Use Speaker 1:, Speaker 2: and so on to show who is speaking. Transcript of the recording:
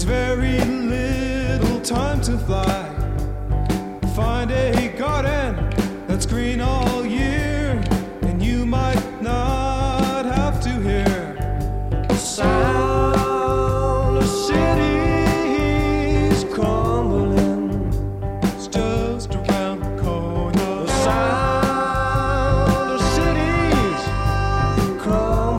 Speaker 1: very little time to fly. Find a garden that's green all